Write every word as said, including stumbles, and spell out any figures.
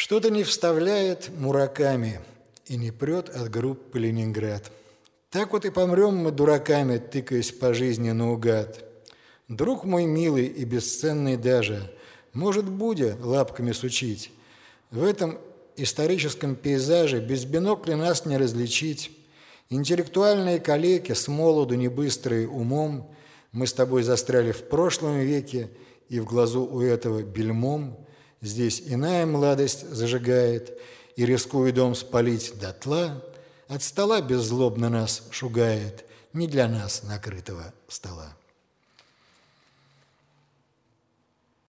Что-то не вставляет Мураками и не прет от группы «Ленинград». Так вот и помрем мы дураками, тыкаясь по жизни наугад. Друг мой милый и бесценный даже, может, Будя лапками сучить. В этом историческом пейзаже без бинокля нас не различить. Интеллектуальные калеки, с молоду небыстрые умом, мы с тобой застряли в прошлом веке, и в глазу у этого бельмом. Здесь иная младость зажигает, и, рискуя дом спалить дотла, от стола беззлобно нас шугает, не для нас накрытого стола.